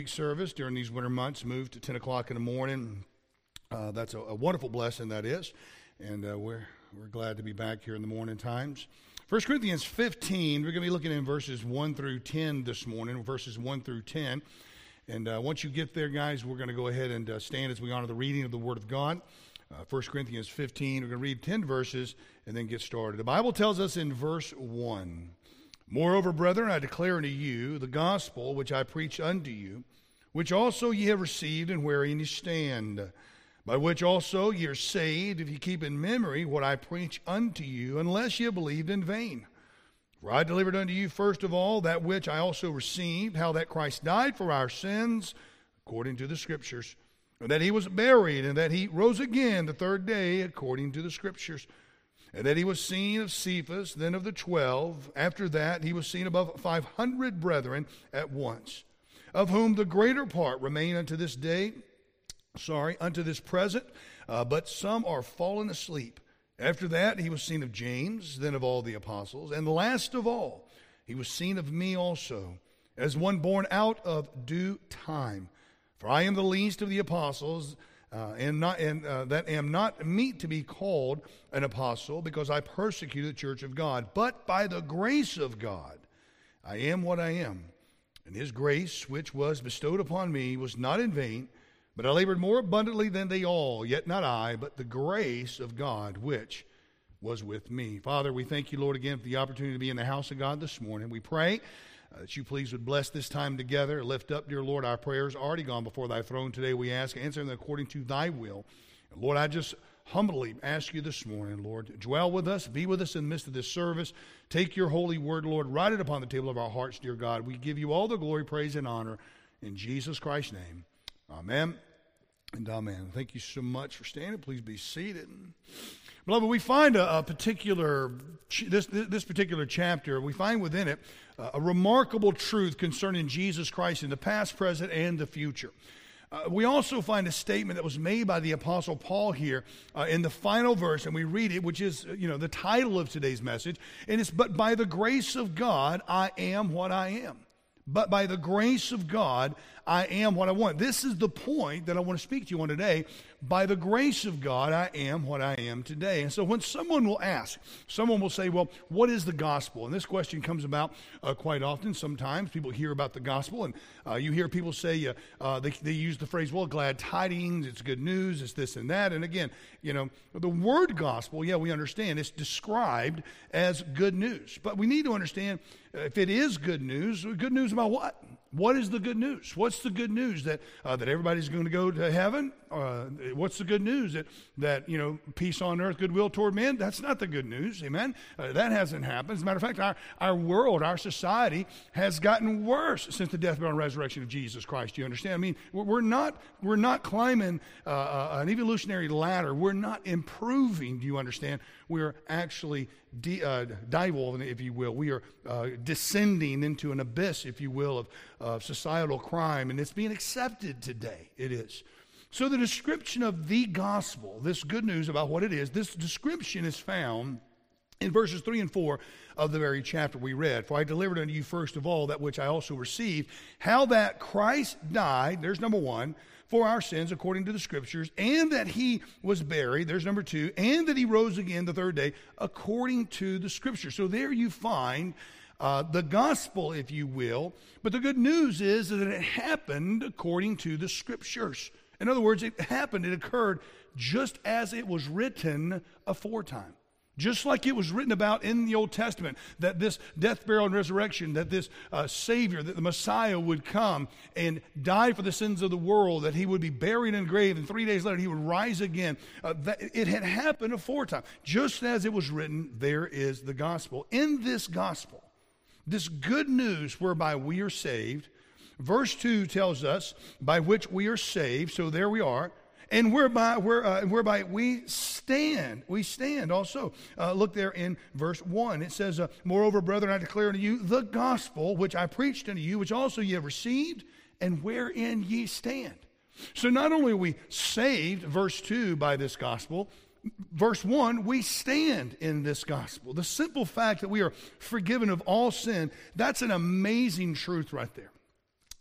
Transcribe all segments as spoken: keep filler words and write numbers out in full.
Service during these winter months moved to ten o'clock in the morning. Uh, that's a, a wonderful blessing, that is, and uh, we're we're glad to be back here in the morning times. First Corinthians fifteen, we're going to be looking in verses one through ten this morning, verses one through ten. And uh, once you get there, guys, we're going to go ahead and uh, stand as we honor the reading of the Word of God. Uh, First Corinthians fifteen, we're going to read ten verses and then get started. The Bible tells us in verse one, "Moreover, brethren, I declare unto you the gospel which I preach unto you, which also ye have received, and wherein ye stand, by which also ye are saved, if ye keep in memory what I preach unto you, unless ye have believed in vain. For I delivered unto you first of all that which I also received, how that Christ died for our sins, according to the Scriptures, and that he was buried, and that he rose again the third day, according to the Scriptures, and that he was seen of Cephas, then of the twelve. After that he was seen above five hundred brethren at once, of whom the greater part remain unto this day, sorry, unto this present, uh, but some are fallen asleep. After that he was seen of James, then of all the apostles, and last of all he was seen of me also, as one born out of due time. For I am the least of the apostles, uh, and not and uh, that am not meet to be called an apostle, because I persecute the church of God. But by the grace of God I am what I am. And his grace, which was bestowed upon me, was not in vain, but I labored more abundantly than they all, yet not I, but the grace of God, which was with me." Father, we thank you, Lord, again for the opportunity to be in the house of God this morning. We pray uh, that you please would bless this time together. Lift up, dear Lord, our prayers already gone before thy throne today. We ask, answer them according to thy will. And Lord, I just humbly ask you this morning, Lord, dwell with us, be with us in the midst of this service. Take your holy word, Lord, write it upon the table of our hearts, dear God. We give you all the glory, praise, and honor in Jesus Christ's name. Amen and amen. Thank you so much for standing. Please be seated. Beloved, we find a, a particular, this, this particular chapter, we find within it uh, a remarkable truth concerning Jesus Christ in the past, present, and the future. Uh, we also find a statement that was made by the Apostle Paul here uh, in the final verse, and we read it, which is, you know, the title of today's message, and it's, "But by the grace of God, I am what I am." But by the grace of God, I am what I want. This is the point that I want to speak to you on today. By the grace of God, I am what I am today. And so when someone will ask, someone will say, well, what is the gospel? And this question comes about uh, quite often. Sometimes people hear about the gospel, and uh, you hear people say, uh, uh, they, they use the phrase, well, glad tidings, it's good news, it's this and that. And again, you know, the word gospel, yeah, we understand, it's described as good news. But we need to understand, uh, if it is good news, good news about what? What is the good news? What's the good news? That uh, that everybody's going to go to heaven? Uh, what's the good news? That, that, you know, peace on earth, goodwill toward men? That's not the good news, amen? Uh, that hasn't happened. As a matter of fact, our, our world, our society has gotten worse since the death, burial, and resurrection of Jesus Christ. Do you understand? I mean, we're not, we're not climbing uh, an evolutionary ladder. We're not improving, do you understand? We're actually de- uh, diving, if you will. We are uh, descending into an abyss, if you will, of of societal crime, and it's being accepted today. It is. So the description of the gospel, this good news about what it is, this description is found in verses three and four of the very chapter we read. "For I delivered unto you first of all that which I also received, how that Christ died," there's number one, "for our sins according to the Scriptures, and that he was buried," there's number two, "and that he rose again the third day according to the Scriptures." So there you find Uh, the gospel, if you will, but the good news is that it happened according to the Scriptures. In other words, it happened, it occurred just as it was written aforetime. Just like it was written about in the Old Testament, that this death, burial, and resurrection, that this uh, Savior, that the Messiah would come and die for the sins of the world, that he would be buried in a grave, and three days later he would rise again. Uh, that, it had happened aforetime. Just as it was written, there is the gospel. In this gospel, this good news whereby we are saved, verse two tells us by which we are saved, so there we are, and whereby, where, uh, whereby we stand. We stand also. Uh, look there in verse one. It says, uh, "Moreover, brethren, I declare unto you the gospel which I preached unto you, which also ye have received, and wherein ye stand." So not only are we saved, verse two, by this gospel, verse one, we stand in this gospel. The simple fact that we are forgiven of all sin, that's an amazing truth right there.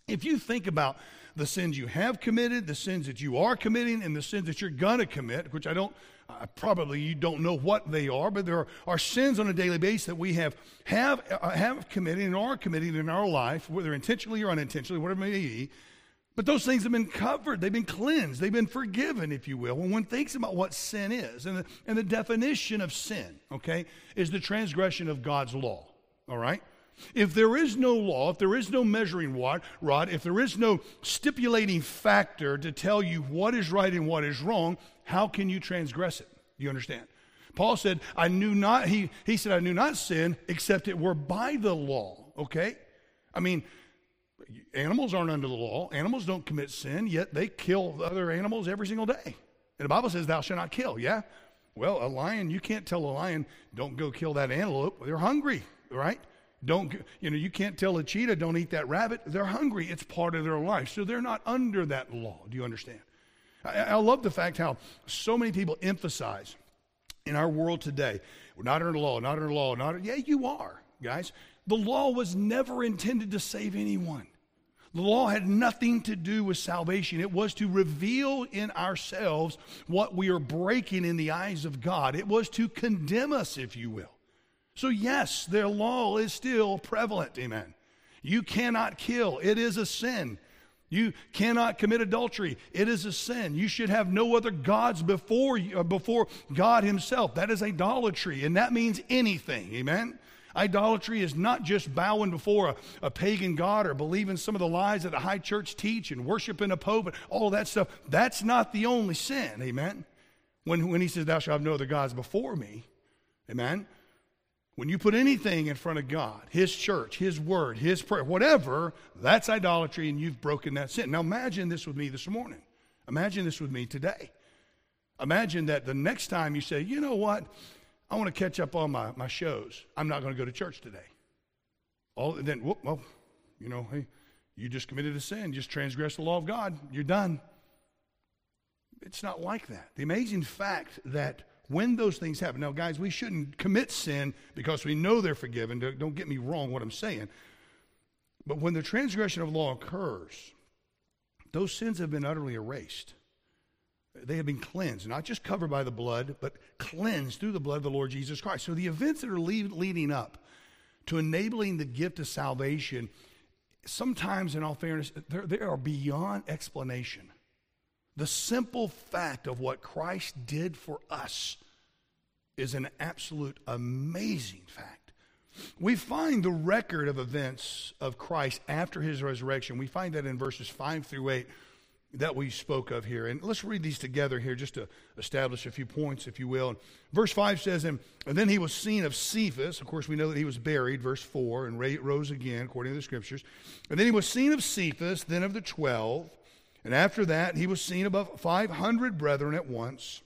If you think about the sins you have committed, the sins that you are committing, and the sins that you're going to commit, which I don't, uh, probably you don't know what they are, but there are, are sins on a daily basis that we have have uh, have committed and are committing in our life, whether intentionally or unintentionally, whatever it may be. But those things have been covered. They've been cleansed. They've been forgiven, if you will. When one thinks about what sin is, and the, and the definition of sin, okay, is the transgression of God's law, all right? If there is no law, if there is no measuring rod, if there is no stipulating factor to tell you what is right and what is wrong, how can you transgress it? You understand? Paul said, I knew not, he, he said, I knew not sin except it were by the law, okay? I mean, animals aren't under the law. Animals don't commit sin, yet they kill other animals every single day. And the Bible says, thou shalt not kill, yeah? Well, a lion, you can't tell a lion, don't go kill that antelope. They're hungry, right? Don't, you know, you can't tell a cheetah, don't eat that rabbit. They're hungry. It's part of their life. So they're not under that law. Do you understand? I, I love the fact how so many people emphasize in our world today, we're not under the law, not under law, not, yeah, you are, guys. The law was never intended to save anyone. The law had nothing to do with salvation. It was to reveal in ourselves what we are breaking in the eyes of God. It was to condemn us, if you will. So yes, their law is still prevalent, amen. You cannot kill. It is a sin. You cannot commit adultery. It is a sin. You should have no other gods before you, before God himself. That is idolatry, and that means anything, amen. Idolatry is not just bowing before a, a pagan god or believing some of the lies that the high church teach and worshiping a pope and all that stuff. That's not the only sin, amen. When, when he says, thou shalt have no other gods before me, amen. When you put anything in front of God, his church, his word, his prayer, whatever, that's idolatry, and you've broken that sin. Now imagine this with me this morning. Imagine this with me today. Imagine that the next time you say, you know what, I want to catch up on my, my shows. I'm not going to go to church today. All then, whoop, well, you know, hey, you just committed a sin, just transgressed the law of God. You're done. It's not like that. The amazing fact that when those things happen, now guys, we shouldn't commit sin because we know they're forgiven. Don't, don't get me wrong what I'm saying. But when the transgression of law occurs, those sins have been utterly erased. They have been cleansed, not just covered by the blood, but cleansed through the blood of the Lord Jesus Christ. So the events that are lead, leading up to enabling the gift of salvation, sometimes, in all fairness, they are beyond explanation. The simple fact of what Christ did for us is an absolute amazing fact. We find the record of events of Christ after his resurrection. We find that in verses five through eight that we spoke of here. And let's read these together here just to establish a few points, if you will. And verse five says, and, and then he was seen of Cephas. Of course, we know that he was buried, verse four, and rose again, according to the Scriptures. And then he was seen of Cephas, then of the twelve. And after that, he was seen above five hundred brethren at once,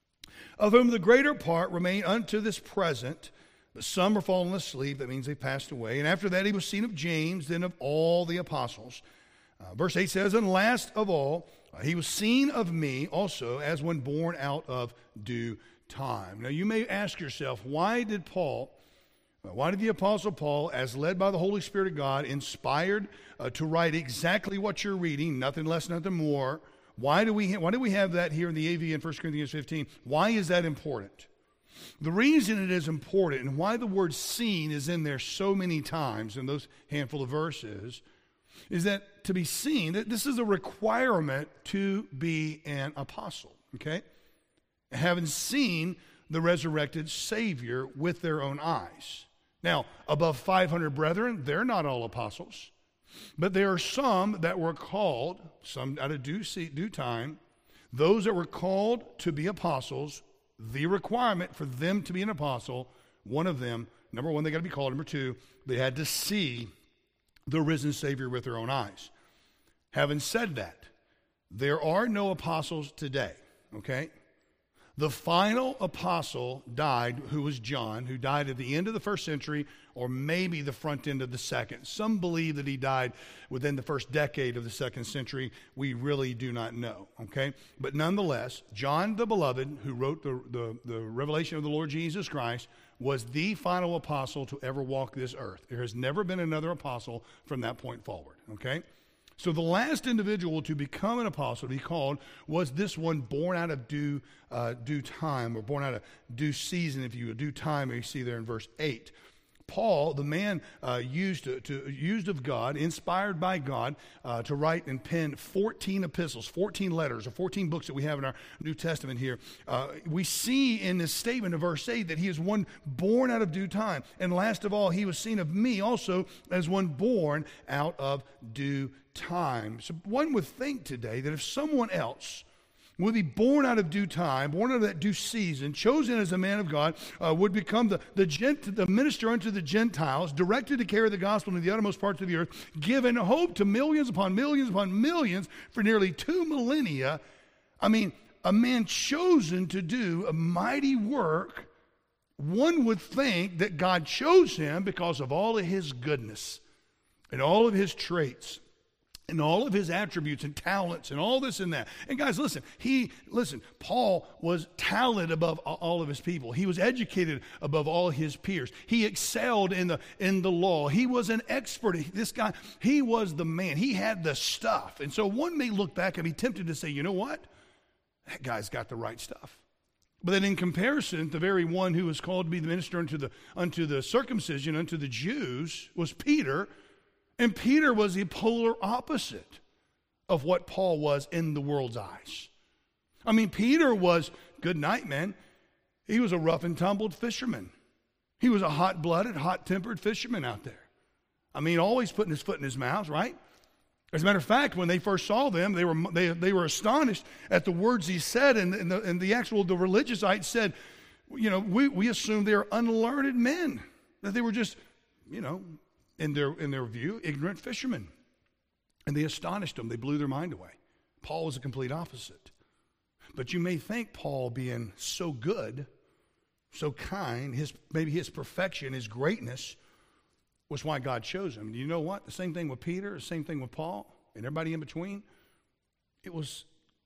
of whom the greater part remain unto this present, but some are fallen asleep. That means they passed away. And after that, he was seen of James, then of all the apostles. Uh, verse eight says, and last of all, uh, he was seen of me also as one born out of due time. Now, you may ask yourself, why did Paul, uh, why did the Apostle Paul, as led by the Holy Spirit of God, inspired uh, to write exactly what you're reading, nothing less, nothing more, why do we ha- why do we have that here in the A V in First Corinthians fifteen? Why is that important? The reason it is important and why the word seen is in there so many times in those handful of verses is that to be seen, that this is a requirement to be an apostle, okay? Having seen the resurrected Savior with their own eyes. Now, above five hundred brethren, they're not all apostles, but there are some that were called, some out of due, due time, those that were called to be apostles. The requirement for them to be an apostle, one of them, number one, they got to be called. Number two, they had to see the risen Savior with their own eyes. Having said that, there are no apostles today, okay? The final apostle died, who was John, who died at the end of the first century or maybe the front end of the second. Some believe that he died within the first decade of the second century. We really do not know, okay? But nonetheless, John the Beloved, who wrote the, the, the revelation of the Lord Jesus Christ, was the final apostle to ever walk this earth. There has never been another apostle from that point forward, okay? So the last individual to become an apostle, to be called, was this one born out of due uh, due time, or born out of due season, if you will, due time, you see there in verse eight. Paul, the man uh, used to, to used of God, inspired by God, uh, to write and pen fourteen epistles, fourteen letters, or fourteen books that we have in our New Testament here. Uh, we see in this statement of verse eight that he is one born out of due time. And last of all, he was seen of me also as one born out of due time. So one would think today that if someone else would be born out of due time, born out of that due season, chosen as a man of God, uh, would become the, the, gent, the minister unto the Gentiles, directed to carry the gospel to the uttermost parts of the earth, given hope to millions upon millions upon millions for nearly two millennia. I mean, a man chosen to do a mighty work. One would think that God chose him because of all of his goodness and all of his traits and all of his attributes and talents and all this and that. And guys, listen, he, listen, Paul was talented above all of his people. He was educated above all his peers. He excelled in the, in the law. He was an expert. This guy, he was the man. He had the stuff. And so one may look back and be tempted to say, you know what? That guy's got the right stuff. But then in comparison, the very one who was called to be the minister unto the, unto the circumcision, unto the Jews, was Peter. And Peter was the polar opposite of what Paul was in the world's eyes. I mean, Peter was, good night, man. He was a rough and tumbled fisherman. He was a hot-blooded, hot-tempered fisherman out there. I mean, always putting his foot in his mouth, right? As a matter of fact, when they first saw them, they were they, they were astonished at the words he said, and, and, the, and the actual, the religionsites said, you know, we, we assumed they were unlearned men, that they were just, you know, in their in their view, ignorant fishermen. And they astonished them. They blew their mind away. Paul was a complete opposite. But you may think Paul being so good, so kind, his maybe his perfection, his greatness, was why God chose him. And you know what? The same thing with Peter, the same thing with Paul, and everybody in between. It was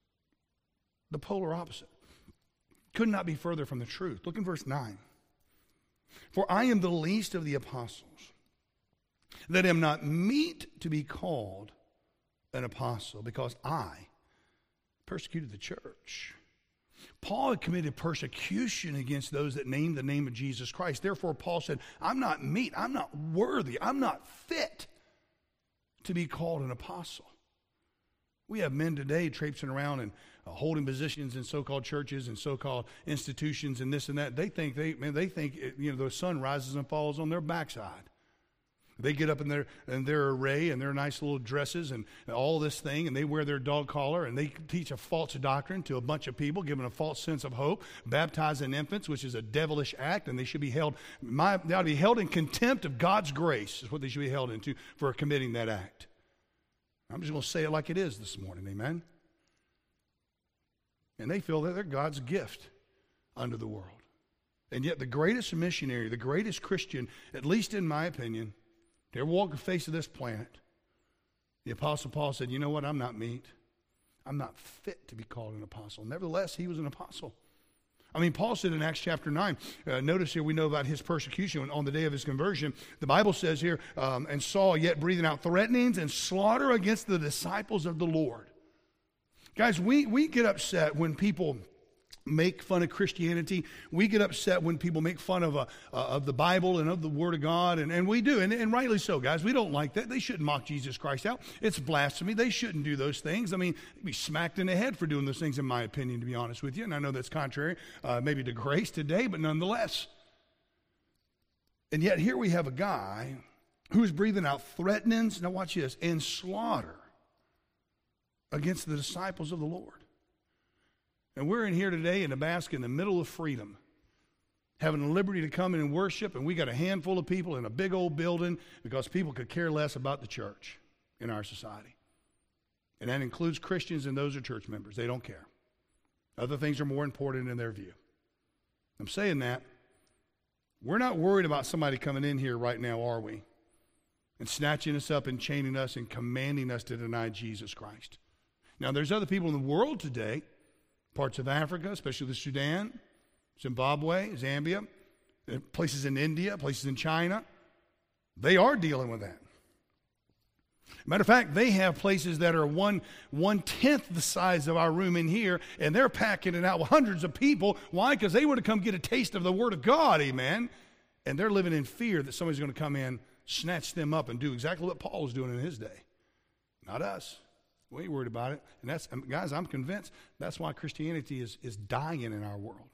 the polar opposite. Could not be further from the truth. Look in verse nine. For I am the least of the apostles, that am not meet to be called an apostle, because I persecuted the church. Paul had committed persecution against those that named the name of Jesus Christ. Therefore, Paul said, I'm not meet, I'm not worthy, I'm not fit to be called an apostle. We have men today traipsing around and uh, holding positions in so-called churches and so-called institutions and this and that. They think they, man, they think it, you know, the sun rises and falls on their backside. They get up in their in their array and their nice little dresses and all this thing, and they wear their dog collar, and they teach a false doctrine to a bunch of people, giving a false sense of hope, baptizing infants, which is a devilish act, and they should be held, my, they ought to be held in contempt of God's grace, is what they should be held into for committing that act. I'm just going to say it like it is this morning, amen? And they feel that they're God's gift unto the world. And yet the greatest missionary, the greatest Christian, at least in my opinion, to ever walk the face of this planet, the Apostle Paul said, you know what, I'm not meet. I'm not fit to be called an apostle. Nevertheless, he was an apostle. I mean, Paul said in Acts chapter nine, uh, notice here we know about his persecution on the day of his conversion. The Bible says here, um, and Saul yet breathing out threatenings and slaughter against the disciples of the Lord. Guys, we, we get upset when people make fun of Christianity. We get upset when people make fun of uh, uh, of the Bible and of the Word of God, and, and we do, and, and rightly so, guys. We don't like that. They shouldn't mock Jesus Christ out. It's blasphemy. They shouldn't do those things. I mean, be smacked in the head for doing those things, in my opinion, to be honest with you, and I know that's contrary uh, maybe to grace today, but nonetheless. And yet here we have a guy who's breathing out threatenings, now watch this, and slaughter against the disciples of the Lord. And we're in here today in Nebraska in the middle of freedom, having the liberty to come in and worship, and we got a handful of people in a big old building because people could care less about the church in our society. And that includes Christians, and those are church members. They don't care. Other things are more important in their view. I'm saying that. We're not worried about somebody coming in here right now, are we? And snatching us up and chaining us and commanding us to deny Jesus Christ. Now, there's other people in the world today, parts of Africa, especially the Sudan, Zimbabwe, Zambia, places in India, places in China. They are dealing with that. Matter of fact, they have places that are one one-tenth the size of our room in here, and they're packing it out with hundreds of people. Why? Because they want to come get a taste of the Word of God, amen? And they're living in fear that somebody's going to come in, snatch them up, and do exactly what Paul was doing in his day. Not us. We ain't worried about it. And that's, guys, I'm convinced that's why Christianity is, is dying in our world.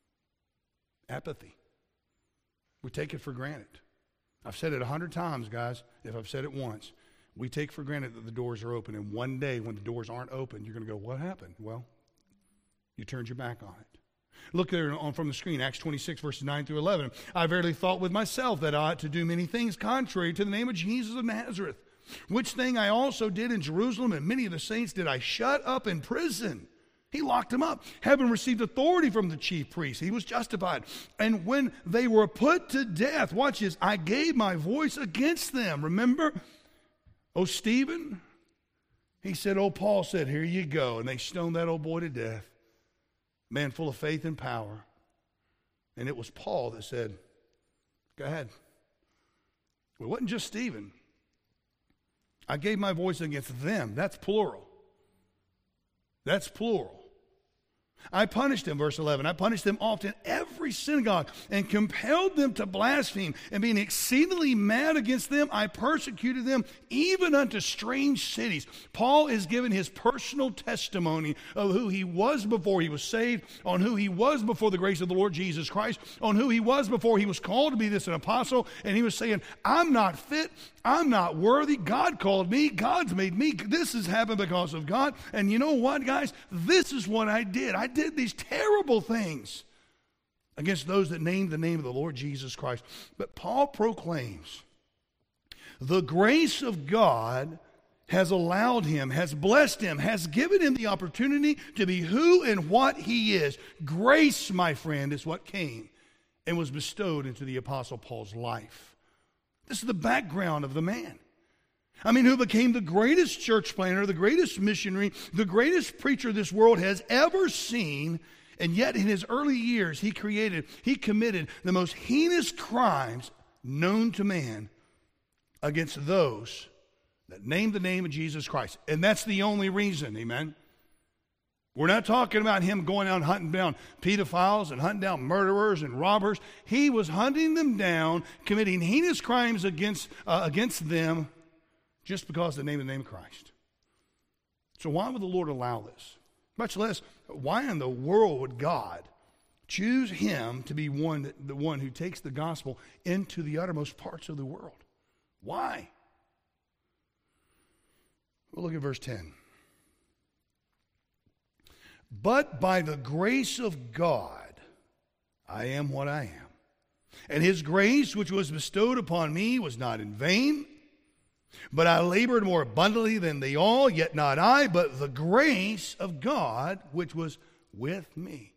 Apathy. We take it for granted. I've said it a hundred times, guys, if I've said it once. We take for granted that the doors are open, and one day when the doors aren't open, you're going to go, what happened? Well, you turned your back on it. Look there on from the screen, Acts twenty-six, verses nine through eleven. I verily thought with myself that I ought to do many things contrary to the name of Jesus of Nazareth, which thing I also did in Jerusalem, and many of the saints did I shut up in prison. He locked them up. Having received authority from the chief priests, he was justified. And when they were put to death, watch this, I gave my voice against them. Remember? Oh, Stephen, he said, oh, Paul said, here you go. And they stoned that old boy to death. Man full of faith and power. And it was Paul that said, go ahead. Well, it wasn't just Stephen. I gave my voice against them. That's plural. That's plural. I punished them, verse eleven. I punished them often in every synagogue and compelled them to blaspheme. And being exceedingly mad against them, I persecuted them even unto strange cities. Paul is giving his personal testimony of who he was before he was saved, on who he was before the grace of the Lord Jesus Christ, on who he was before he was called to be this an apostle. And he was saying, I'm not fit. I'm not worthy. God called me. God's made me. This has happened because of God. And you know what, guys? This is what I did. I did these terrible things against those that named the name of the Lord Jesus Christ. But Paul proclaims, the grace of God has allowed him, has blessed him, has given him the opportunity to be who and what he is. Grace, my friend, is what came and was bestowed into the Apostle Paul's life. This is the background of the man. I mean, who became the greatest church planter, the greatest missionary, the greatest preacher this world has ever seen. And yet in his early years, he created, he committed the most heinous crimes known to man against those that named the name of Jesus Christ. And that's the only reason, amen? We're not talking about him going out hunting down pedophiles and hunting down murderers and robbers. He was hunting them down, committing heinous crimes against, uh, against them just because of the name of the name of Christ. So why would the Lord allow this? Much less, why in the world would God choose him to be one that, the one who takes the gospel into the uttermost parts of the world? Why? Well, look at verse ten. But by the grace of God, I am what I am. And his grace, which was bestowed upon me, was not in vain. But I labored more abundantly than they all, yet not I, but the grace of God, which was with me.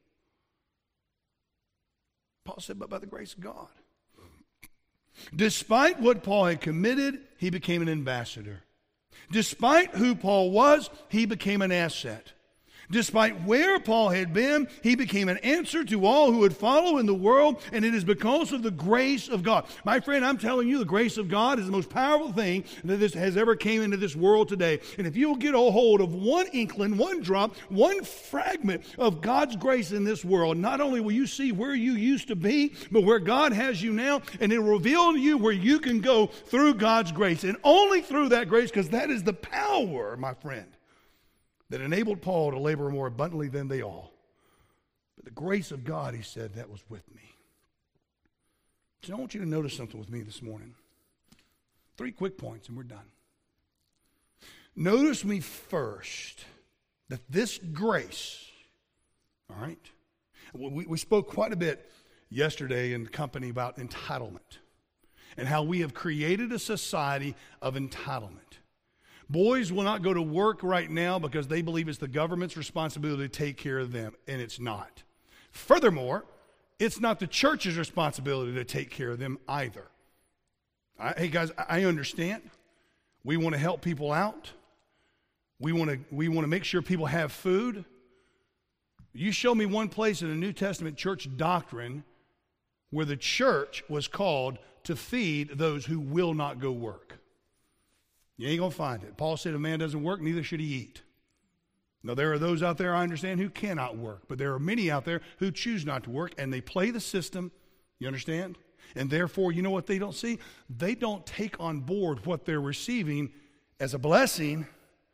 Paul said, but by the grace of God. Despite what Paul had committed, he became an ambassador. Despite who Paul was, he became an asset. Despite where Paul had been, he became an answer to all who would follow in the world, and it is because of the grace of God. My friend, I'm telling you, the grace of God is the most powerful thing that this has ever came into this world today. And if you'll get a hold of one inkling, one drop, one fragment of God's grace in this world, not only will you see where you used to be, but where God has you now, and it will reveal to you where you can go through God's grace, and only through that grace, because that is the power, my friend, that enabled Paul to labor more abundantly than they all. But the grace of God, he said, that was with me. So I want you to notice something with me this morning. Three quick points and we're done. Notice me first that this grace, all right, we, we spoke quite a bit yesterday in the company about entitlement and how we have created a society of entitlement. Boys will not go to work right now because they believe it's the government's responsibility to take care of them, and it's not. Furthermore, it's not the church's responsibility to take care of them either. I, hey guys, I understand. We want to help people out. We want to we want to make sure people have food. You show me one place in the New Testament church doctrine where the church was called to feed those who will not go work. You ain't going to find it. Paul said if a man doesn't work, neither should he eat. Now, there are those out there, I understand, who cannot work. But there are many out there who choose not to work, and they play the system. You understand? And therefore, you know what they don't see? They don't take on board what they're receiving as a blessing,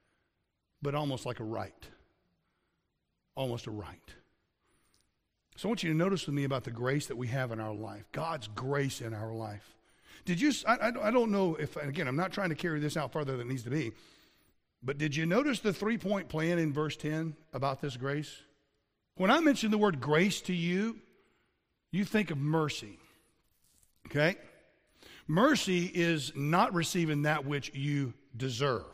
but almost like a right. Almost a right. So I want you to notice with me about the grace that we have in our life. God's grace in our life. Did you, I, I don't know if, and again, I'm not trying to carry this out farther than it needs to be, but did you notice the three-point plan in verse ten about this grace? When I mention the word grace to you, you think of mercy. Okay? Mercy is not receiving that which you deserve.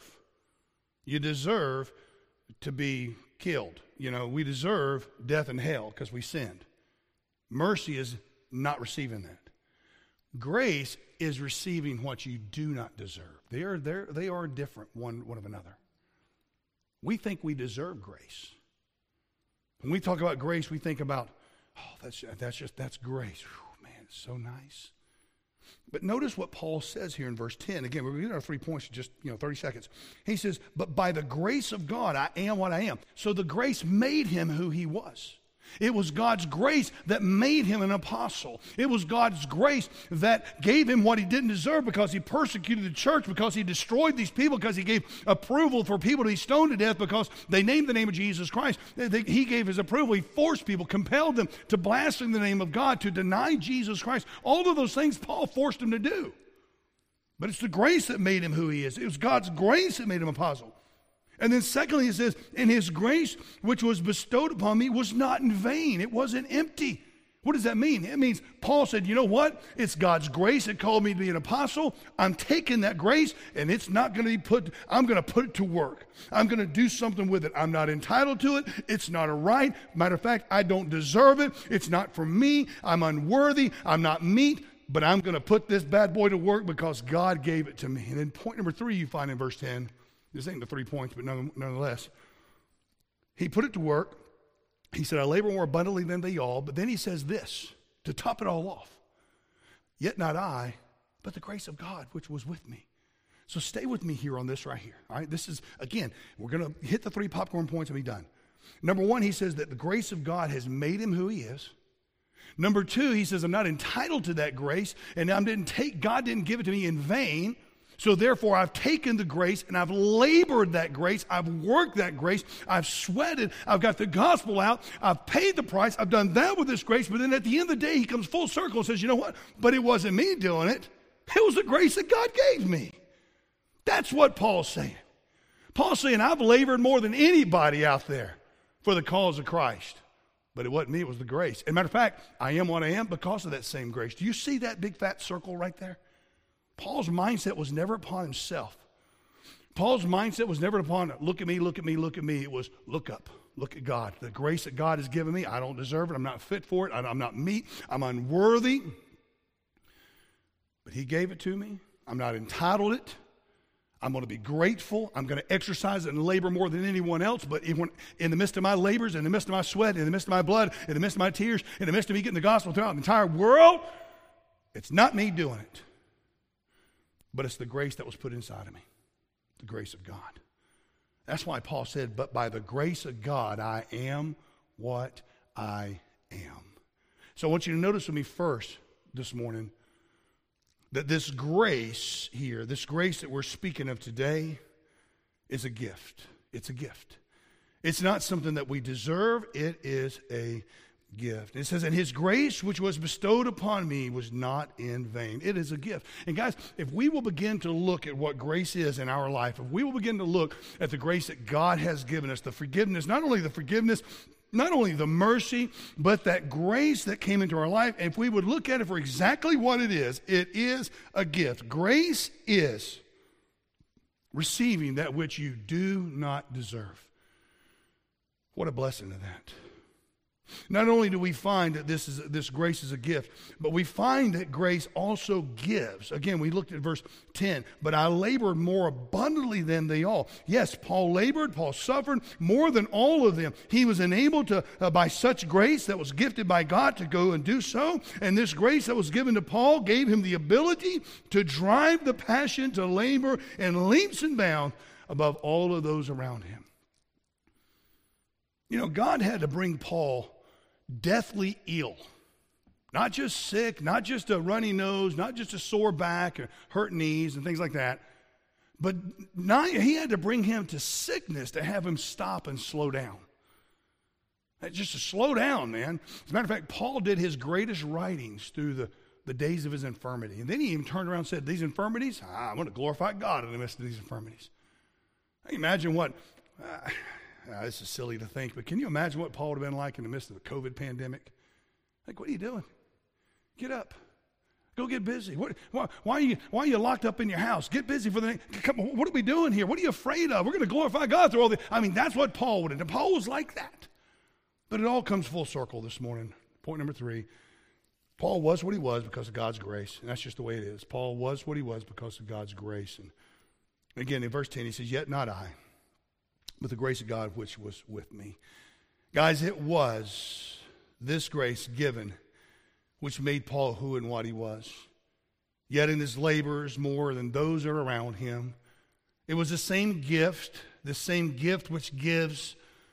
You deserve to be killed. You know, we deserve death and hell because we sinned. Mercy is not receiving that. Grace is receiving what you do not deserve. They are, they are different one, one of another. We think we deserve grace. When we talk about grace, we think about, oh, that's, that's just, that's grace. Whew, man, it's so nice. But notice what Paul says here in verse ten. Again, we're going to get our three points in just, you know, thirty seconds. He says, but by the grace of God, I am what I am. So the grace made him who he was. It was God's grace that made him an apostle. It was God's grace that gave him what he didn't deserve because he persecuted the church, because he destroyed these people, because he gave approval for people to be stoned to death because they named the name of Jesus Christ. He gave his approval. He forced people, compelled them to blaspheme the name of God, to deny Jesus Christ. All of those things Paul forced him to do. But it's the grace that made him who he is. It was God's grace that made him apostle. And then secondly, he says, and his grace which was bestowed upon me was not in vain. It wasn't empty. What does that mean? It means Paul said, you know what? It's God's grace that called me to be an apostle. I'm taking that grace, and it's not going to be put, I'm going to put it to work. I'm going to do something with it. I'm not entitled to it. It's not a right. Matter of fact, I don't deserve it. It's not for me. I'm unworthy. I'm not meet. But I'm going to put this bad boy to work because God gave it to me. And then point number three you find in verse ten. This ain't the three points, but nonetheless. He put it to work. He said, I labor more abundantly than they all. But then he says this, to top it all off. Yet not I, but the grace of God, which was with me. So stay with me here on this right here. All right, this is, again, we're going to hit the three popcorn points and be done. Number one, he says that the grace of God has made him who he is. Number two, he says, I'm not entitled to that grace, and I didn't take, God didn't give it to me in vain. So therefore, I've taken the grace and I've labored that grace. I've worked that grace. I've sweated. I've got the gospel out. I've paid the price. I've done that with this grace. But then at the end of the day, he comes full circle and says, you know what? But it wasn't me doing it. It was the grace that God gave me. That's what Paul's saying. Paul's saying, I've labored more than anybody out there for the cause of Christ. But it wasn't me. It was the grace. As a matter of fact, I am what I am because of that same grace. Do you see that big fat circle right there? Paul's mindset was never upon himself. Paul's mindset was never upon, look at me, look at me, look at me. It was, look up, look at God. The grace that God has given me, I don't deserve it. I'm not fit for it. I'm not meet. I'm unworthy. But he gave it to me. I'm not entitled to it. I'm going to be grateful. I'm going to exercise it and labor more than anyone else. But even in the midst of my labors, in the midst of my sweat, in the midst of my blood, in the midst of my tears, in the midst of me getting the gospel throughout the entire world, it's not me doing it. But it's the grace that was put inside of me, the grace of God. That's why Paul said, but by the grace of God, I am what I am. So I want you to notice with me first this morning that this grace here, this grace that we're speaking of today, is a gift. It's a gift. It's not something that we deserve. It is a gift. It says, and his grace which was bestowed upon me was not in vain. It is a gift. And guys, if we will begin to look at what grace is in our life, if we will begin to look at the grace that God has given us, the forgiveness, not only the forgiveness, not only the mercy, but that grace that came into our life, and if we would look at it for exactly what it is, it is a gift. Grace is receiving that which you do not deserve. What a blessing of that. Not only do we find that this is this grace is a gift, but we find that grace also gives. Again, we looked at verse ten. But I labored more abundantly than they all. Yes, Paul labored, Paul suffered more than all of them. He was enabled to, uh, by such grace that was gifted by God, to go and do so. And this grace that was given to Paul gave him the ability to drive the passion to labor in leaps and bounds above all of those around him. You know, God had to bring Paul deathly ill. Not just sick, not just a runny nose, not just a sore back or hurt knees and things like that. But not, he had to bring him to sickness to have him stop and slow down. Just to slow down, man. As a matter of fact, Paul did his greatest writings through the, the days of his infirmity. And then he even turned around and said, these infirmities, ah, I want to glorify God in the midst of these infirmities. Can you imagine what... Uh, Now, this is silly to think, but can you imagine what Paul would have been like in the midst of the COVID pandemic? Like, what are you doing? Get up. Go get busy. What, why, why, are you, why are you locked up in your house? Get busy for the next. Come on, what are we doing here? What are you afraid of? We're going to glorify God through all the. I mean, that's what Paul would have done. Paul was like that. But it all comes full circle this morning. Point number three. Paul was what he was because of God's grace. And that's just the way it is. Paul was what he was because of God's grace. And again, in verse ten, he says, yet not I, but the grace of God which was with me. Guys, it was this grace given which made Paul who and what he was. Yet in his labors more than those that are around him. It was the same gift, the same gift which gives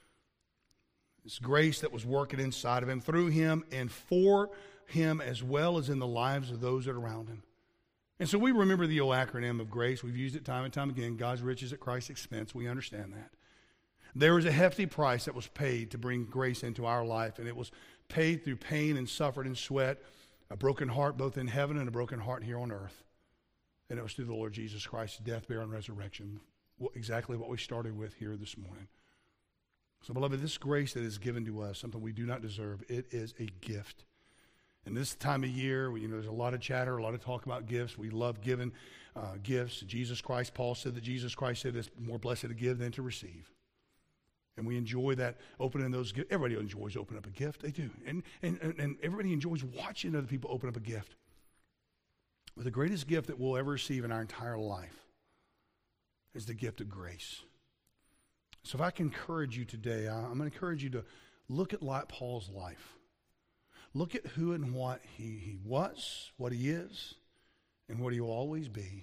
this grace that was working inside of him, through him and for him, as well as in the lives of those that are around him. And so we remember the old acronym of grace. We've used it time and time again. God's riches at Christ's expense. We understand that. There was a hefty price that was paid to bring grace into our life, and it was paid through pain and suffered and sweat, a broken heart both in heaven and a broken heart here on earth. And it was through the Lord Jesus Christ's death, burial, and resurrection, exactly what we started with here this morning. So, beloved, this grace that is given to us, something we do not deserve, it is a gift. And this time of year, you know, there's a lot of chatter, a lot of talk about gifts. We love giving uh, gifts. Jesus Christ, Paul said that Jesus Christ said it's more blessed to give than to receive. And we enjoy that, opening those gifts. Everybody enjoys opening up a gift. They do. And, and, and everybody enjoys watching other people open up a gift. But the greatest gift that we'll ever receive in our entire life is the gift of grace. So if I can encourage you today, I'm going to encourage you to look at Paul's life. Look at who and what he, he was, what he is, and what he will always be.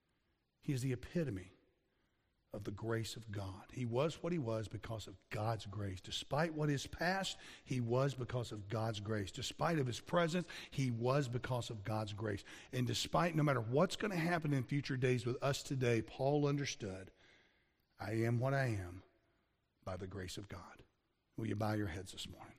He is the epitome of the grace of God. He was what he was because of God's grace. Despite what is past, he was because of God's grace. Despite of his presence, he was because of God's grace. And despite, no matter what's going to happen in future days with us today, Paul understood, I am what I am by the grace of God. Will you bow your heads this morning?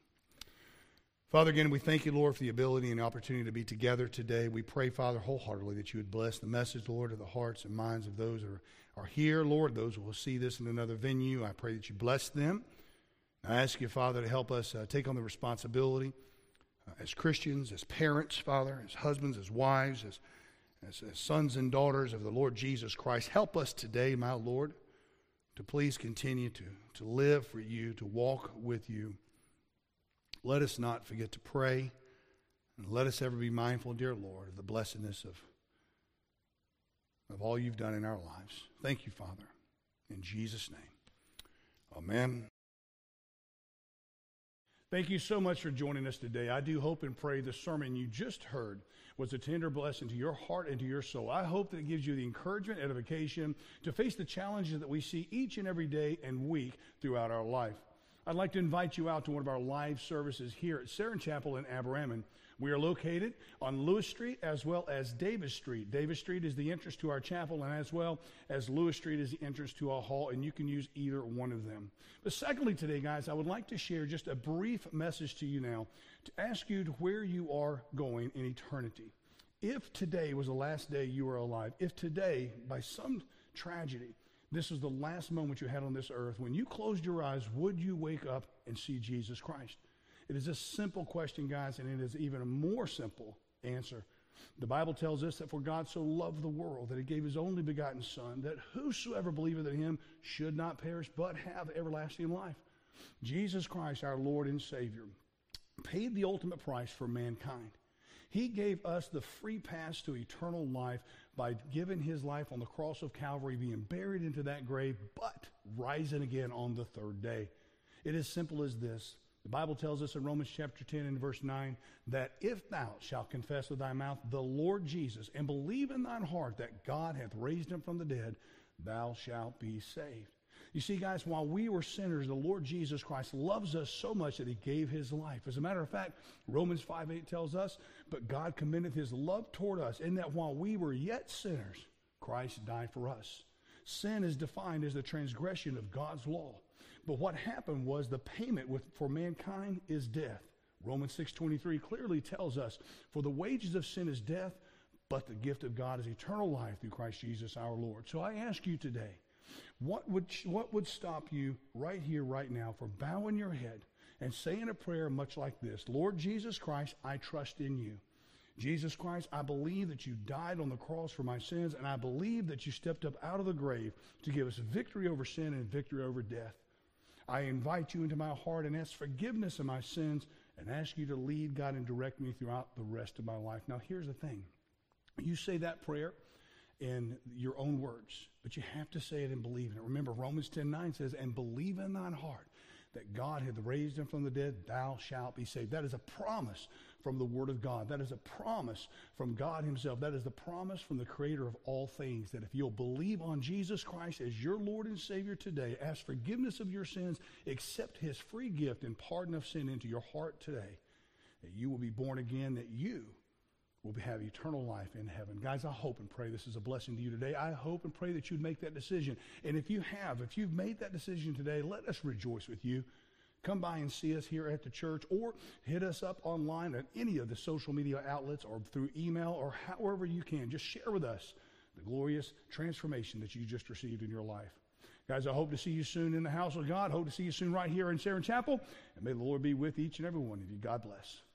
Father, again, we thank you, Lord, for the ability and opportunity to be together today. We pray, Father, wholeheartedly that you would bless the message, Lord, of the hearts and minds of those who are, are here, Lord, those who will see this in another venue. I pray that you bless them. I ask you, Father, to help us uh, take on the responsibility uh, as Christians, as parents, Father, as husbands, as wives, as, as, as sons and daughters of the Lord Jesus Christ. Help us today, my Lord, to please continue to, to live for you, to walk with you. Let us not forget to pray, and let us ever be mindful, dear Lord, of the blessedness of, of all you've done in our lives. Thank you, Father. In Jesus' name, amen. Thank you so much for joining us today. I do hope and pray the sermon you just heard was a tender blessing to your heart and to your soul. I hope that it gives you the encouragement, edification to face the challenges that we see each and every day and week throughout our life. I'd like to invite you out to one of our live services here at Saron Chapel in Aberraman. We are located on Lewis Street as well as Davis Street. Davis Street is the entrance to our chapel, and as well as Lewis Street is the entrance to our hall, and you can use either one of them. But secondly today, guys, I would like to share just a brief message to you now to ask you to where you are going in eternity. If today was the last day you were alive, if today, by some tragedy, this was the last moment you had on this earth, when you closed your eyes, would you wake up and see Jesus Christ? It is a simple question, guys, and it is even a more simple answer. The Bible tells us that for God so loved the world that he gave his only begotten Son, that whosoever believeth in him should not perish but have everlasting life. Jesus Christ, our Lord and Savior, paid the ultimate price for mankind. He gave us the free pass to eternal life by giving his life on the cross of Calvary, being buried into that grave, but rising again on the third day. It is simple as this. The Bible tells us in Romans chapter ten and verse nine that if thou shalt confess with thy mouth the Lord Jesus and believe in thine heart that God hath raised him from the dead, thou shalt be saved. You see, guys, while we were sinners, the Lord Jesus Christ loves us so much that he gave his life. As a matter of fact, Romans five eight tells us, but God commendeth his love toward us in that while we were yet sinners, Christ died for us. Sin is defined as the transgression of God's law. But what happened was the payment with, for mankind is death. Romans six twenty-three clearly tells us, for the wages of sin is death, but the gift of God is eternal life through Christ Jesus our Lord. So I ask you today, what would, what would stop you right here, right now, from bowing your head and saying a prayer much like this? Lord Jesus Christ, I trust in you. Jesus Christ, I believe that you died on the cross for my sins, and I believe that you stepped up out of the grave to give us victory over sin and victory over death. I invite you into my heart and ask forgiveness of my sins and ask you to lead, God, and direct me throughout the rest of my life. Now, here's the thing. You say that prayer in your own words, but you have to say it and believe in it. Remember, Romans ten nine says, and believe in thine heart that God hath raised him from the dead, thou shalt be saved. That is a promise from the Word of God. That is a promise from God himself. That is the promise from the Creator of all things, that if you'll believe on Jesus Christ as your Lord and Savior today, ask forgiveness of your sins, accept his free gift and pardon of sin into your heart today, that you will be born again, that you will have eternal life in heaven. Guys, I hope and pray this is a blessing to you today. I hope and pray that you'd make that decision. And if you have, if you've made that decision today, let us rejoice with you. Come by and see us here at the church, or hit us up online at any of the social media outlets or through email or however you can. Just share with us the glorious transformation that you just received in your life. Guys, I hope to see you soon in the house of God. Hope to see you soon right here in Sharon Chapel. And may the Lord be with each and every one of you. God bless.